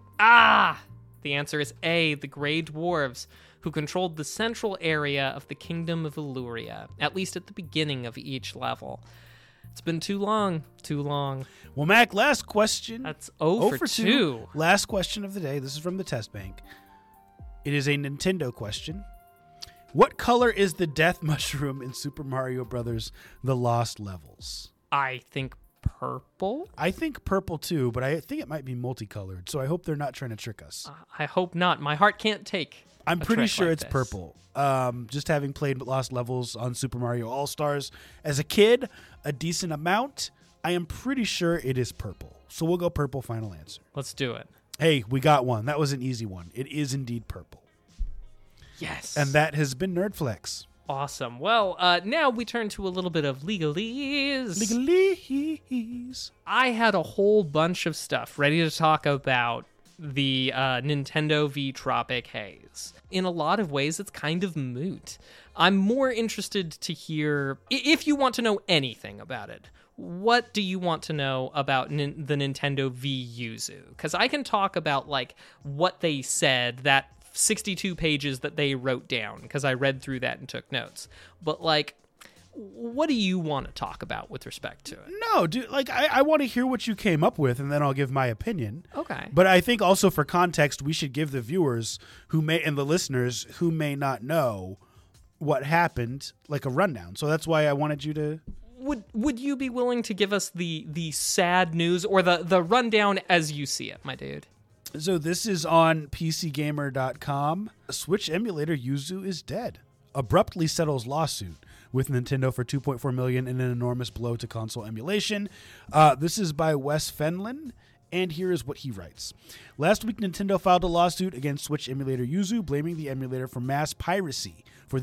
The answer is A, the Grey Dwarves, who controlled the central area of the Kingdom of Illyria, at least at the beginning of each level. It's been too long. Well, Mac, last question. That's 0 for 2. Last question of the day. This is from the test bank. It is a Nintendo question. What color is the death mushroom in Super Mario Brothers: The Lost Levels? I think purple. I think purple too, but I think it might be multicolored, so I hope they're not trying to trick us. I hope not. My heart can't take I'm pretty trick sure like it's this. purple. Just having played Lost Levels on Super Mario All-Stars as a kid, a decent amount, I am pretty sure it is purple. So we'll go purple, final answer. Let's do it. Hey, we got one. That was an easy one. It is indeed purple. Yes. And that has been Nerdflex. Awesome. Well, now we turn to a little bit of legalese. Legalese. I had a whole bunch of stuff ready to talk about the Nintendo v Tropic Haze. In a lot of ways, it's kind of moot. I'm more interested to hear, if you want to know anything about it, what do you want to know about the Nintendo v Yuzu? Because I can talk about, what they said, that 62 pages that they wrote down, because I read through that and took notes. But, what do you want to talk about with respect to it? No, dude, I want to hear what you came up with, and then I'll give my opinion. Okay. But I think also for context, we should give the viewers and the listeners who may not know what happened, a rundown. So that's why I wanted you to... Would you be willing to give us the sad news or the rundown as you see it, my dude? So this is on PCGamer.com. Switch emulator Yuzu is dead. Abruptly settles lawsuit with Nintendo for $2.4 million in an enormous blow to console emulation. This is by Wes Fenlon, and here is what he writes. Last week, Nintendo filed a lawsuit against Switch emulator Yuzu, blaming the emulator for the mass piracy of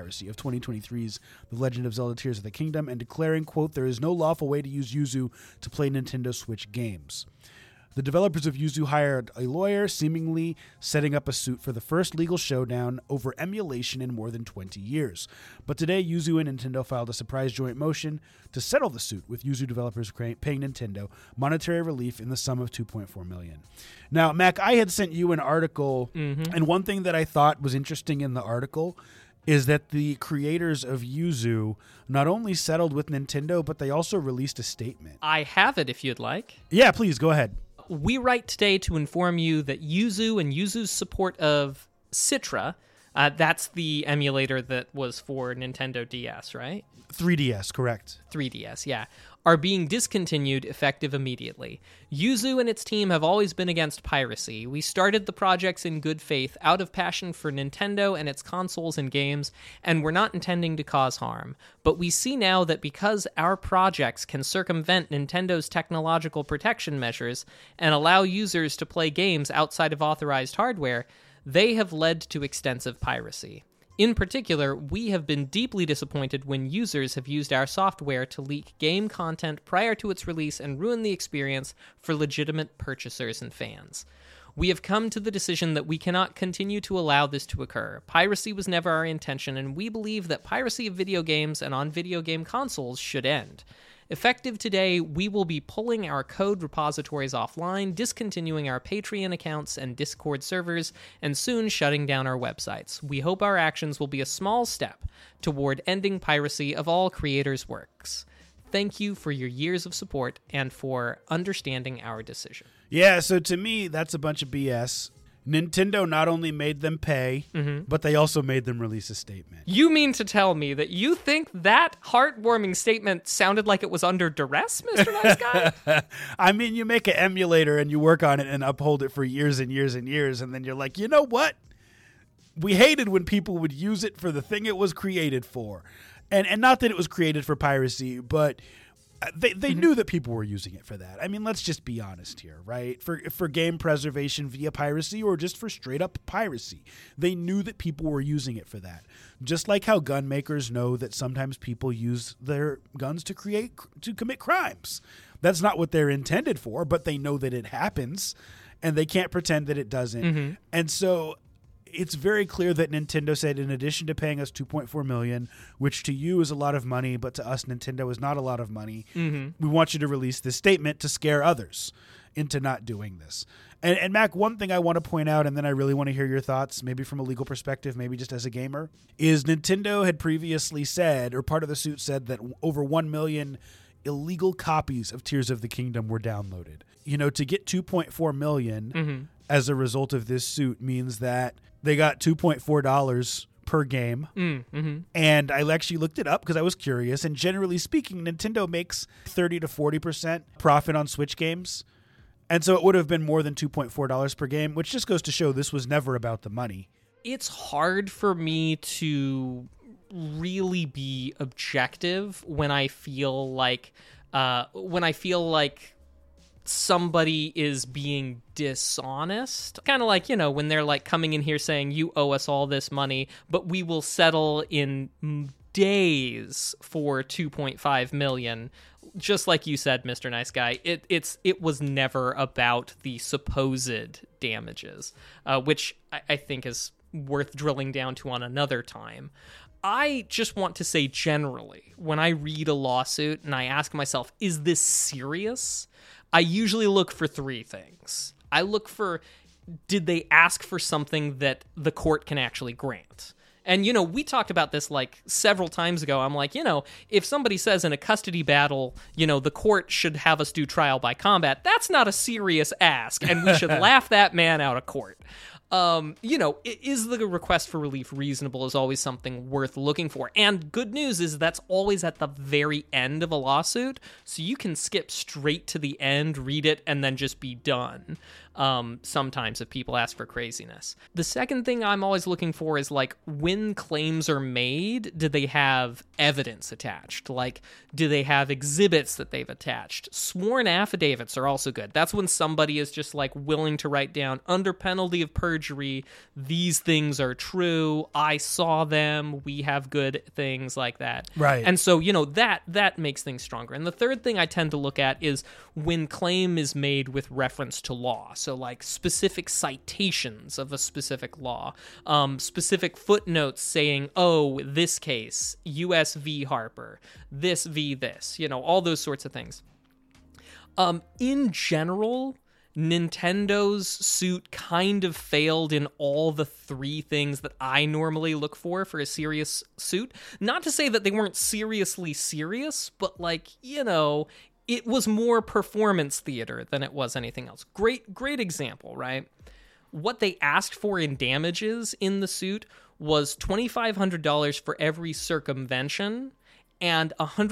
2023's The Legend of Zelda Tears of the Kingdom, and declaring, quote, there is no lawful way to use Yuzu to play Nintendo Switch games. The developers of Yuzu hired a lawyer, seemingly setting up a suit for the first legal showdown over emulation in more than 20 years. But today, Yuzu and Nintendo filed a surprise joint motion to settle the suit, with Yuzu developers paying Nintendo monetary relief in the sum of $2.4 million. Now, Mac, I had sent you an article, and one thing that I thought was interesting in the article is that the creators of Yuzu not only settled with Nintendo, but they also released a statement. I have it if you'd like. Yeah, please, go ahead. We write today to inform you that Yuzu and Yuzu's support of Citra, that's the emulator that was for Nintendo DS, right? 3DS, correct. 3DS, yeah, are being discontinued effective immediately. Yuzu and its team have always been against piracy. We started the projects in good faith out of passion for Nintendo and its consoles and games, and we're not intending to cause harm. But we see now that because our projects can circumvent Nintendo's technological protection measures and allow users to play games outside of authorized hardware, they have led to extensive piracy. In particular, we have been deeply disappointed when users have used our software to leak game content prior to its release and ruin the experience for legitimate purchasers and fans. We have come to the decision that we cannot continue to allow this to occur. Piracy was never our intention, and we believe that piracy of video games and on video game consoles should end. Effective today, we will be pulling our code repositories offline, discontinuing our Patreon accounts and Discord servers, and soon shutting down our websites. We hope our actions will be a small step toward ending piracy of all creators' works. Thank you for your years of support and for understanding our decision. Yeah, so to me, that's a bunch of BS. Nintendo not only made them pay, but they also made them release a statement. You mean to tell me that you think that heartwarming statement sounded like it was under duress, Mr. Nice Guy? I mean, you make an emulator and you work on it and uphold it for years and years and years, and then you're like, you know what? We hated when people would use it for the thing it was created for. And not that it was created for piracy, but they knew that people were using it for that. I mean, let's just be honest here, right? For game preservation via piracy or just for straight up piracy. They knew that people were using it for that. Just like how gun makers know that sometimes people use their guns to commit crimes. That's not what they're intended for, but they know that it happens and they can't pretend that it doesn't. And so it's very clear that Nintendo said, in addition to paying us $2.4 million, which to you is a lot of money, but to us, Nintendo is not a lot of money, we want you to release this statement to scare others into not doing this. And Mac, one thing I want to point out, and then I really want to hear your thoughts, maybe from a legal perspective, maybe just as a gamer, is Nintendo had previously said, or part of the suit said, that over 1 million illegal copies of Tears of the Kingdom were downloaded. You know, to get 2.4 million as a result of this suit means that they got $2.4 per game. And I actually looked it up because I was curious. And generally speaking, Nintendo makes 30 to 40% profit on Switch games. And so it would have been more than $2.4 per game, which just goes to show this was never about the money. It's hard for me to really be objective when I feel like somebody is being dishonest. Kind of like, you know, when they're like coming in here saying, you owe us all this money, but we will settle in days for 2.5 million. Just like you said, Mr. Nice Guy, it was never about the supposed damages, which I think is worth drilling down to on another time. I just want to say generally, when I read a lawsuit and I ask myself, is this serious? I usually look for three things. I look for, did they ask for something that the court can actually grant? And, you know, we talked about this like several times ago. I'm like, you know, if somebody says in a custody battle, you know, the court should have us do trial by combat, that's not a serious ask, and we should laugh that man out of court. You know, is the request for relief reasonable is always something worth looking for. And good news is that's always at the very end of a lawsuit, so you can skip straight to the end, read it, and then just be done. Sometimes if people ask for craziness. The second thing I'm always looking for is, like, when claims are made, do they have evidence attached? Like, do they have exhibits that they've attached? Sworn affidavits are also good. That's when somebody is just, like, willing to write down, under penalty of perjury, these things are true, I saw them, we have good things like that. Right. And so, you know, that makes things stronger. And the third thing I tend to look at is when claim is made with reference to law. So, like, specific citations of a specific law, specific footnotes saying, oh, this case, US v. Harper, this v. this, you know, all those sorts of things. In general, Nintendo's suit kind of failed in all the three things that I normally look for a serious suit. Not to say that they weren't seriously serious, but, like, you know, it was more performance theater than it was anything else. Great example, right? What they asked for in damages in the suit was $2,500 for every circumvention and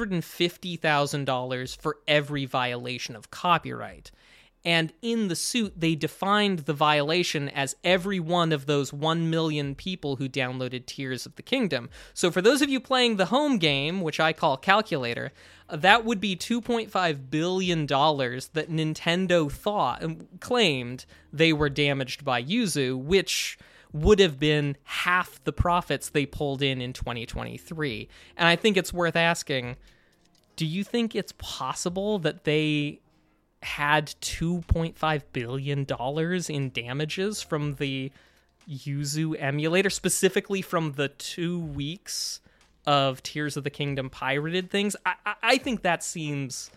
$150,000 for every violation of copyright. And in the suit, they defined the violation as every one of those 1 million people who downloaded Tears of the Kingdom. So for those of you playing the home game, which I call Calculator, that would be $2.5 billion that Nintendo claimed they were damaged by Yuzu, which would have been half the profits they pulled in 2023. And I think it's worth asking, do you think it's possible that they had $2.5 billion in damages from the Yuzu emulator, specifically from the 2 weeks of Tears of the Kingdom pirated things, I think that seems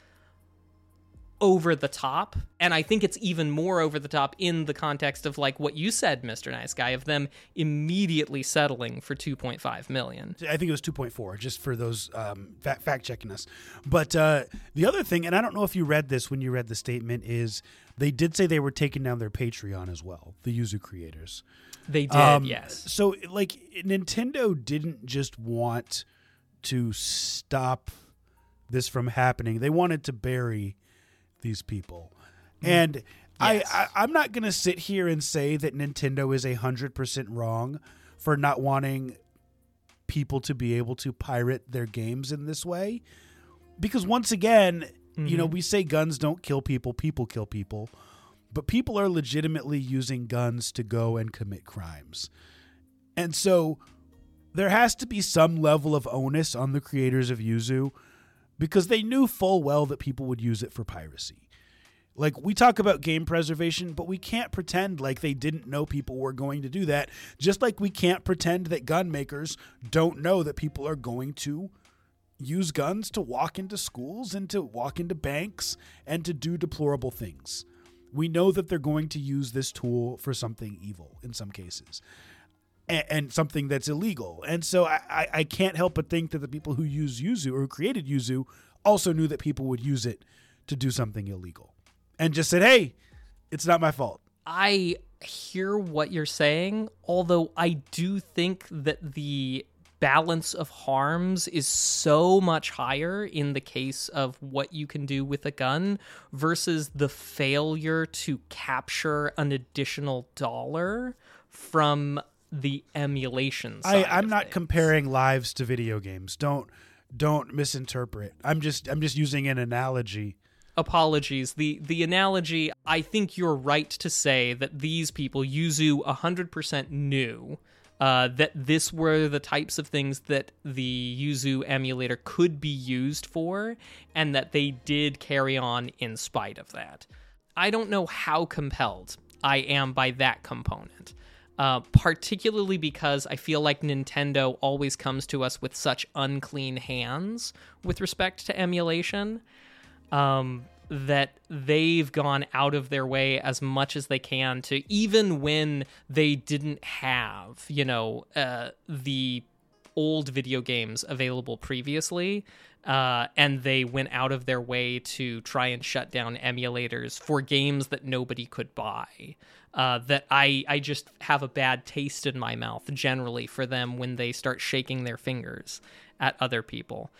over the top, and I think it's even more over the top in the context of like what you said, Mr. Nice Guy, of them immediately settling for $2.5 million. I think it was 2.4, just for those fact checking us. But the other thing, and I don't know if you read this when you read the statement, is they did say they were taking down their Patreon as well, the Yuzu creators. They did, yes. So like Nintendo didn't just want to stop this from happening; they wanted to bury these people. And Yes. I'm not going to sit here and say that Nintendo is 100% wrong for not wanting people to be able to pirate their games in this way. Because once again, you know, we say guns don't kill people, people kill people. But people are legitimately using guns to go and commit crimes. And so there has to be some level of onus on the creators of Yuzu, because they knew full well that people would use it for piracy. Like, we talk about game preservation, but we can't pretend like they didn't know people were going to do that, just like we can't pretend that gun makers don't know that people are going to use guns to walk into schools and to walk into banks and to do deplorable things. We know that they're going to use this tool for something evil in some cases. And something that's illegal. And so I can't help but think that the people who use Yuzu or who created Yuzu also knew that people would use it to do something illegal. And just said, hey, it's not my fault. I hear what you're saying, although I do think that the balance of harms is so much higher in the case of what you can do with a gun versus the failure to capture an additional dollar from the emulation side. I'm not comparing lives to video games. Don't misinterpret. I'm just using an analogy. Apologies. The analogy, I think you're right to say that these people, Yuzu 100% knew that this were the types of things that the Yuzu emulator could be used for, and that they did carry on in spite of that. I don't know how compelled I am by that component. Particularly because I feel like Nintendo always comes to us with such unclean hands with respect to emulation, that they've gone out of their way as much as they can to, even when they didn't have, the old video games available previously, and they went out of their way to try and shut down emulators for games that nobody could buy. That I just have a bad taste in my mouth generally for them when they start shaking their fingers at other people.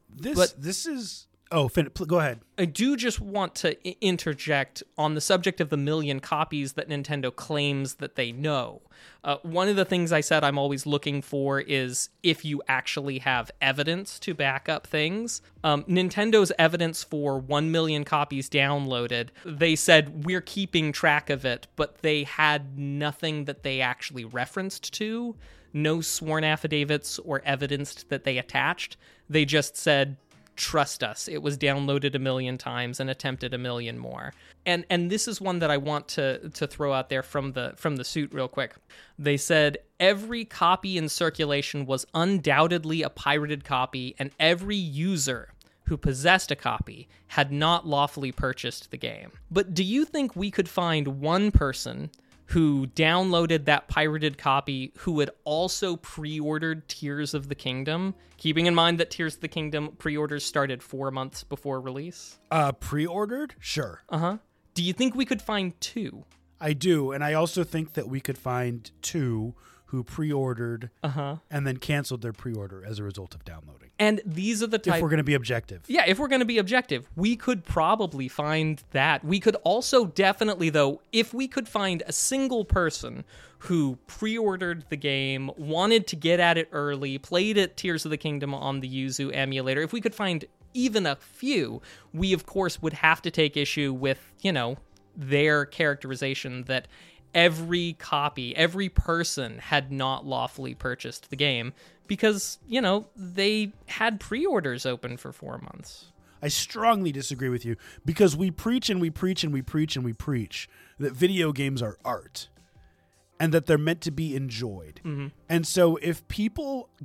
Go ahead. I do just want to interject on the subject of the million copies that Nintendo claims that they know. One of the things I said I'm always looking for is if you actually have evidence to back up things. Nintendo's evidence for 1 million copies downloaded, they said we're keeping track of it, but they had nothing that they actually referenced to, no sworn affidavits or evidence that they attached. They just said, trust us, it was downloaded 1 million times and attempted 1 million more. And this is one that I want to throw out there from the suit real quick. They said every copy in circulation was undoubtedly a pirated copy, and every user who possessed a copy had not lawfully purchased the game. But do you think we could find one person who downloaded that pirated copy who had also pre-ordered Tears of the Kingdom, keeping in mind that Tears of the Kingdom pre-orders started 4 months before release? Pre-ordered? Sure. Do you think we could find two? I do, and I also think that we could find two who pre-ordered and then canceled their pre-order as a result of downloading. And these are the type... If we're going to be objective. Yeah, if we're going to be objective, we could probably find that. We could also definitely, though, if we could find a single person who pre-ordered the game, wanted to get at it early, played at Tears of the Kingdom on the Yuzu emulator, if we could find even a few, we, of course, would have to take issue with, their characterization that every copy, every person had not lawfully purchased the game because, they had pre-orders open for 4 months. I strongly disagree with you because we preach and we preach and we preach and we preach that video games are art and that they're meant to be enjoyed. And so if people get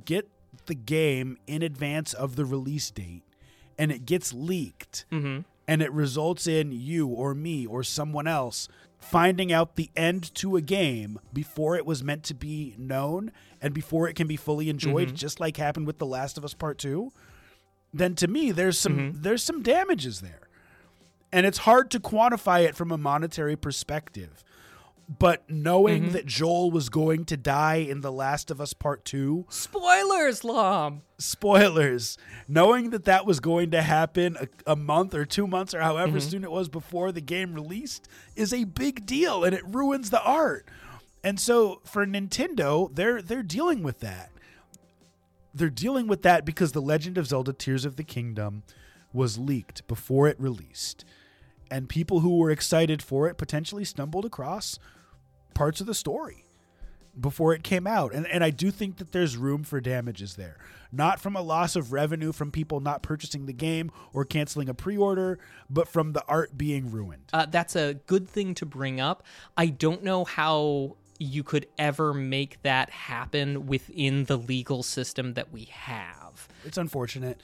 the game in advance of the release date and it gets leaked and it results in you or me or someone else finding out the end to a game before it was meant to be known and before it can be fully enjoyed, just like happened with The Last of Us Part 2, then to me there's some damages there. And it's hard to quantify it from a monetary perspective. But knowing that Joel was going to die in The Last of Us Part 2... Spoilers, Lom! Spoilers. Knowing that was going to happen a month or 2 months or however soon it was before the game released is a big deal, and it ruins the art. And so for Nintendo, they're dealing with that. They're dealing with that because The Legend of Zelda Tears of the Kingdom was leaked before it released. And people who were excited for it potentially stumbled across parts of the story before it came out. And I do think that there's room for damages there. Not from a loss of revenue from people not purchasing the game or canceling a pre-order, but from the art being ruined. That's a good thing to bring up. I don't know how you could ever make that happen within the legal system that we have. It's unfortunate.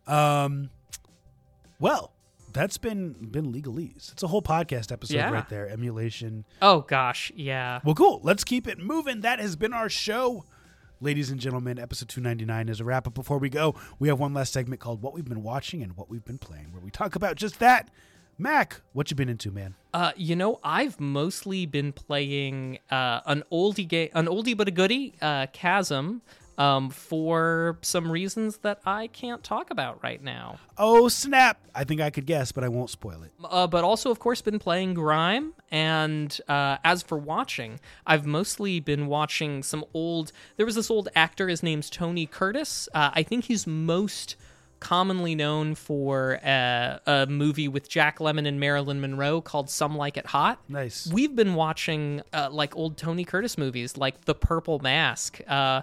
Well, that's been legalese. It's a whole podcast episode right there. Emulation. Oh, gosh. Yeah. Well, cool. Let's keep it moving. That has been our show. Ladies and gentlemen, episode 299 is a wrap up. Before we go, we have one last segment called What We've Been Watching and What We've Been Playing, where we talk about just that. Mac, what you been into, man? I've mostly been playing an oldie but a goodie, Chasm, for some reasons that I can't talk about right now. Oh, snap. I think I could guess, but I won't spoil it. But also, of course, been playing Grime. And as for watching, I've mostly been watching some old... There was this old actor, his name's Tony Curtis. I think he's most commonly known for a movie with Jack Lemmon and Marilyn Monroe called Some Like It Hot. Nice. We've been watching like old Tony Curtis movies, like The Purple Mask,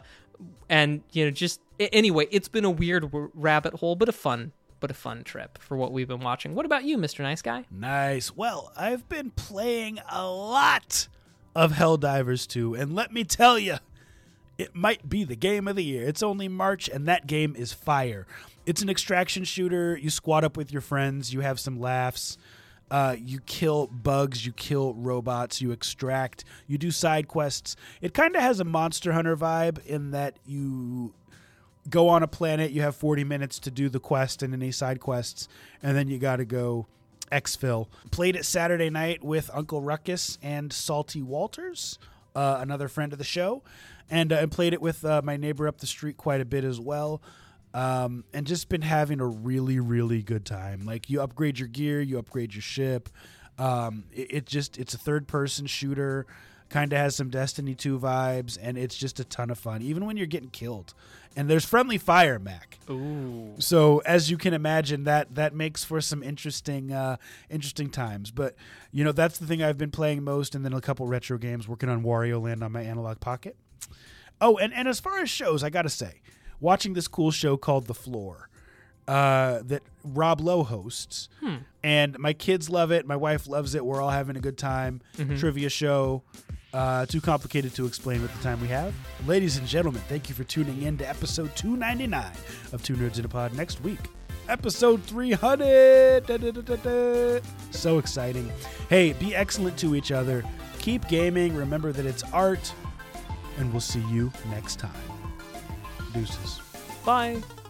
and just anyway, it's been a weird rabbit hole, but a fun trip for what we've been watching. What about you, Mr. Nice Guy? Nice. Well, I've been playing a lot of Helldivers 2, and let me tell you, it might be the game of the year. It's only March, and that game is fire. It's an extraction shooter. You squad up with your friends. You have some laughs. You kill bugs. You kill robots. You extract. You do side quests. It kind of has a Monster Hunter vibe in that you go on a planet. You have 40 minutes to do the quest and any side quests, and then you got to go exfil. Played it Saturday night with Uncle Ruckus and Salty Walters, another friend of the show, and played it with my neighbor up the street quite a bit as well. And just been having a really, really good time. Like, you upgrade your gear, you upgrade your ship. It's a third-person shooter, kind of has some Destiny 2 vibes, and it's just a ton of fun, even when you're getting killed. And there's friendly fire, Mac. Ooh. So, as you can imagine, that makes for some interesting times. But, that's the thing I've been playing most, and then a couple retro games, working on Wario Land on my Analog Pocket. Oh, and as far as shows, I got to say, watching this cool show called The Floor that Rob Lowe hosts. And my kids love it. My wife loves it. We're all having a good time. Trivia show. Too complicated to explain with the time we have. Ladies and gentlemen, thank you for tuning in to episode 299 of Two Nerds in a Pod. Next week, episode 300. So exciting. Hey, be excellent to each other. Keep gaming. Remember that it's art. And we'll see you next time. Deuces. Bye.